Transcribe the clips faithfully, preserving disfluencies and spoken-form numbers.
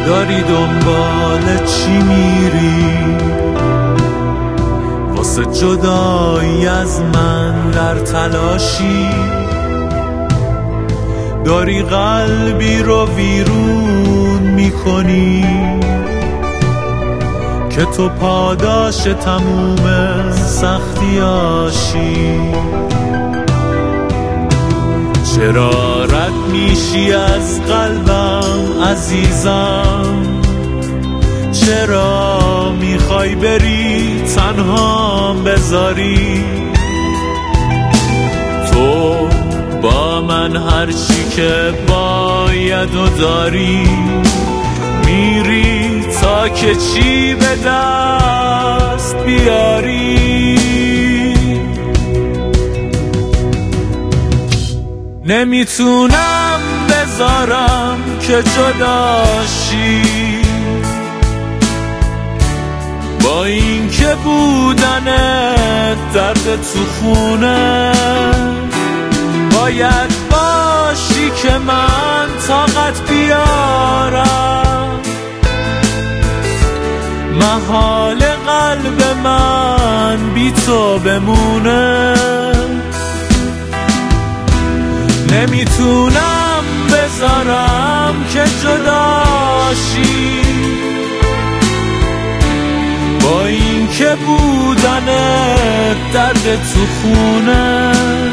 داری دنبال چی میری؟ واسه جدایی از من در تلاشی، داری قلبی رو ویرون میکنی که تو پاداش تموم سختیاشی. چرا رد میشی از قلبم عزیزم؟ چرا میخوای بری تنها بذاری؟ تو با من هرچی که باید و داری، میری تا که چی به دست بیاری. نمیتونم بذارم که جداشی، با این که بودنت درد تو خونه. باید باشی که من طاقت بیارم، محال قلب من بی تو بمونه. نمیتونم بذارم که جداشی، با این که بودنت درد تو خونه.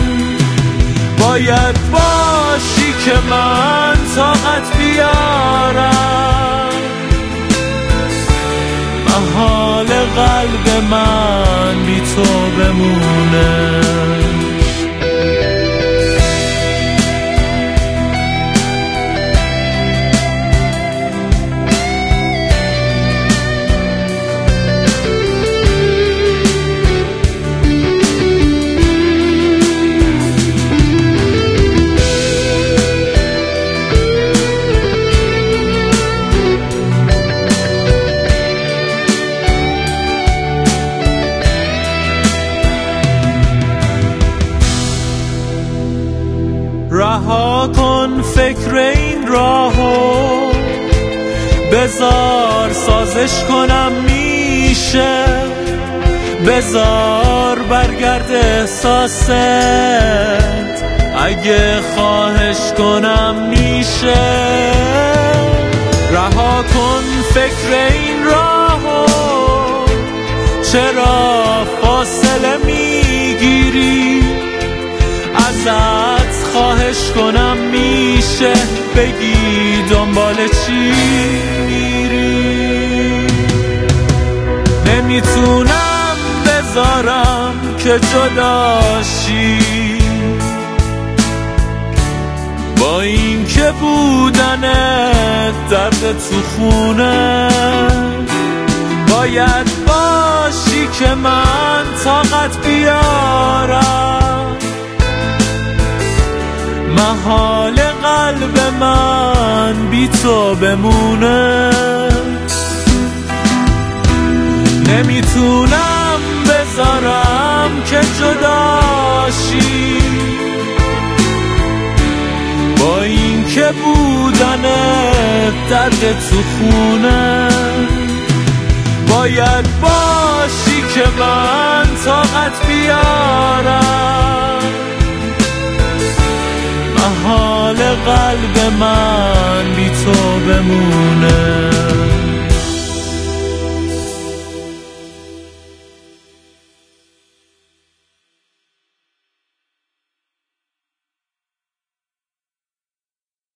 باید باشی که من طاقت بیارم، محال قلب من بی تو بمونه. رها کن فکر این راهو، بذار سازش کنم میشه. بذار برگرد احساست، اگه خواهش کنم میشه. رها کن فکر این راهو، چرا فاصله میگیری؟ ازت خواهش کنم میشه بگی دنبال چی میری؟ نمیتونم بذارم که جداشی، با این که بودنت درد تو خونه. باید باشی که من طاقت بیارم، محال قلب من بی تو بمونه. نمیتونم بذارم که جداشی، با این که بودنت درد تو خونه. باید باشی که من طاقت بیارم، محال قلب من بی تو بمونه.